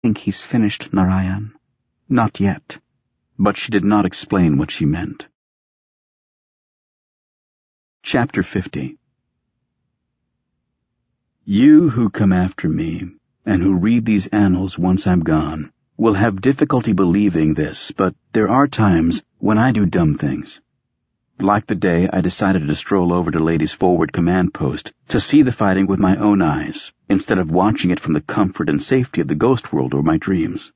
think he's finished, Narayan. Not yet. But she did not explain what she meant. Chapter 50. You who come after me, and who read these annals once I'm gone, will have difficulty believing this, but there are times when I do dumb things. Like the day I decided to stroll over to Ladies Forward command post to see the fighting with my own eyes, instead of watching it from the comfort and safety of the ghost world or my dreams.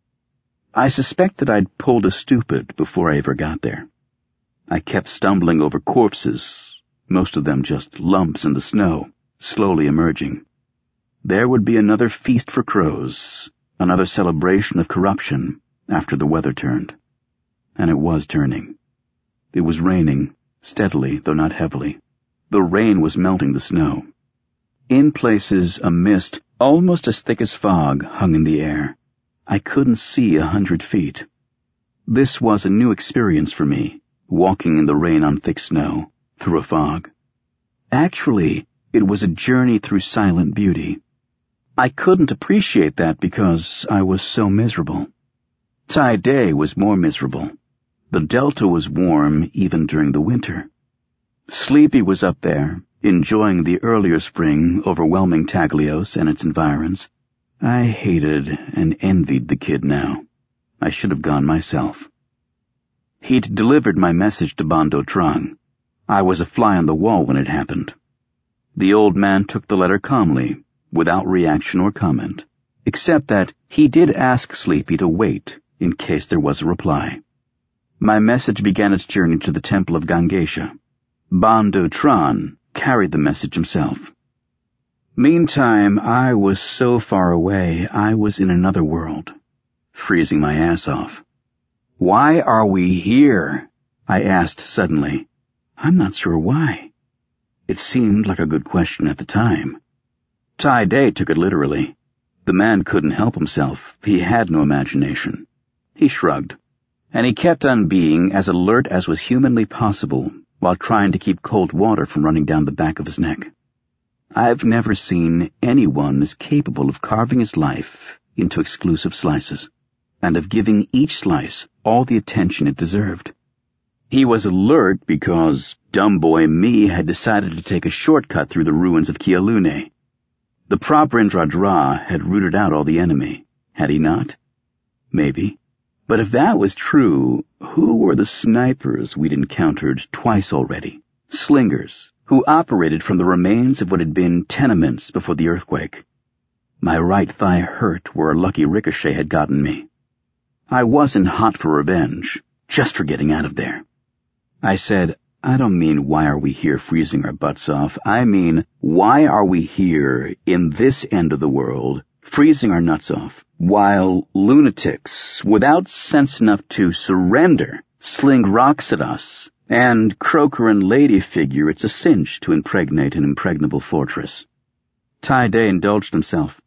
I suspect that I'd pulled a stupid before I ever got there. I kept stumbling over corpses, most of them just lumps in the snow, slowly emerging. There would be another feast for crows, another celebration of corruption after the weather turned. And it was turning. It was raining, steadily, though not heavily. The rain was melting the snow. In places, a mist, almost as thick as fog, hung in the air. I couldn't see 100 feet. This was a new experience for me, walking in the rain on thick snow, through a fog. Actually, it was a journey through silent beauty. I couldn't appreciate that because I was so miserable. Tai-Day was more miserable. The Delta was warm even during the winter. Sleepy was up there, enjoying the earlier spring, overwhelming Taglios and its environs. I hated and envied the kid now. I should have gone myself. He'd delivered my message to Bando Trang. I was a fly on the wall when it happened. The old man took the letter calmly, without reaction or comment, except that he did ask Sleepy to wait in case there was a reply. My message began its journey to the temple of Gangesha. Bando Trang carried the message himself. Meantime, I was so far away, I was in another world, freezing my ass off. Why are we here? I asked suddenly. I'm not sure why. It seemed like a good question at the time. Tai-Day took it literally. The man couldn't help himself. He had no imagination. He shrugged. And he kept on being as alert as was humanly possible while trying to keep cold water from running down the back of his neck. I've never seen anyone as capable of carving his life into exclusive slices, and of giving each slice all the attention it deserved. He was alert because dumb boy me had decided to take a shortcut through the ruins of Kialune. The proper Indradra had rooted out all the enemy, had he not? Maybe. But if that was true, who were the snipers we'd encountered twice already? Slingers, who operated from the remains of what had been tenements before the earthquake. My right thigh hurt where a lucky ricochet had gotten me. I wasn't hot for revenge, just for getting out of there. I said, I don't mean why are we here freezing our butts off. I mean, why are we here in this end of the world freezing our nuts off, while lunatics, without sense enough to surrender, sling rocks at us, and Croker and Lady figure it's a cinch to impregnate an impregnable fortress. Tai-Day indulged himself.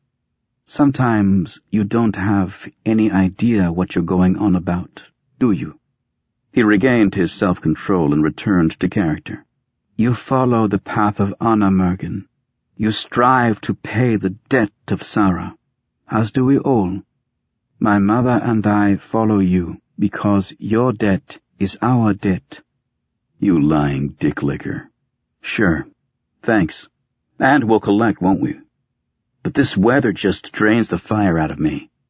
Sometimes you don't have any idea what you're going on about, do you? He regained his self-control and returned to character. You follow the path of honor, Mergen. You strive to pay the debt of Sarah, as do we all. My mother and I follow you because your debt is our debt. You lying dick-licker. Sure, thanks. And we'll collect, won't we? But this weather just drains the fire out of me.